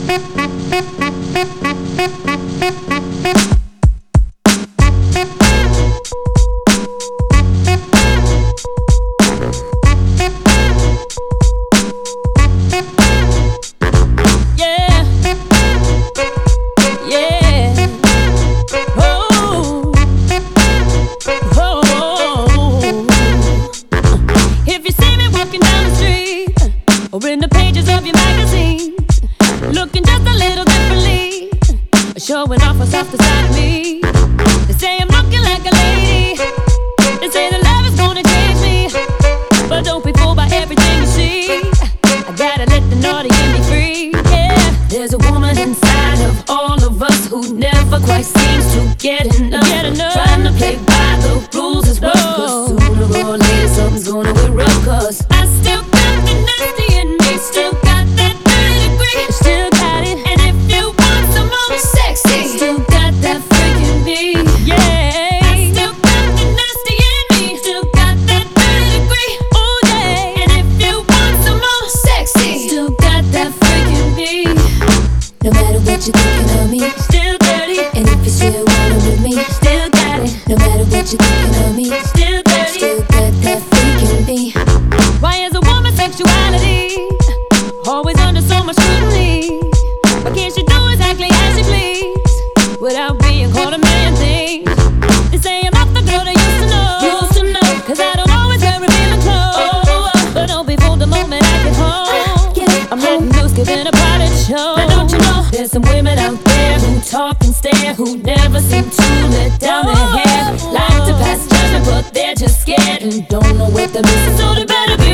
Showing off what's off the side of me. They say I'm looking like a lady. They say the love is gonna change me. But don't be fooled by everything you see. I gotta let the naughty in me free. Yeah, there's a woman inside of all of us who never quite seems to get enough. Trying to play by the rules is rough, cause sooner or later something's gonna erupt. Cause I still got the nasty in me. Still got that dirty degree. Still got it. And if you want some more sexy, still got that freaking me. Yeah, I still got the nasty in me. Still got that dirty degree. Oh yeah. And if you want some more sexy, still got that freaking me. No matter what you're thinking of me, still dirty. And if you still want it with me, still got it. No matter what you're thinking of me, still dirty. Still got that freaking me. Why is a woman's sexuality always under so much scrutiny? Why can't she do exactly as she please without being called a man thing? They say I'm not the girl they used to know, cause I don't always wear revealing clothes. But don't be fooled the moment I get home. I'm letting loose, giving a private show. Now don't you know, there's some women out there who talk and stare, who never seem to let down their hair. Like to pass judgment, but they're just scared and don't know what they're missing. So they better be